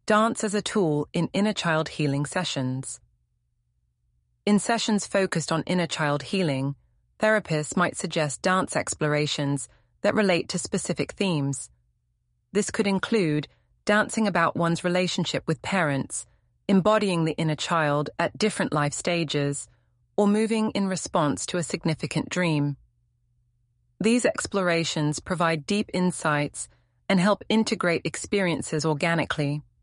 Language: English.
Dance as a tool in inner child healing sessions. In sessions focused on inner child healing, therapists might suggest dance explorations that relate to specific themes. This could include dancing about one's relationship with parents, embodying the inner child at different life stages, or moving in response to a significant dream. These explorations provide deep insights and help integrate experiences organically.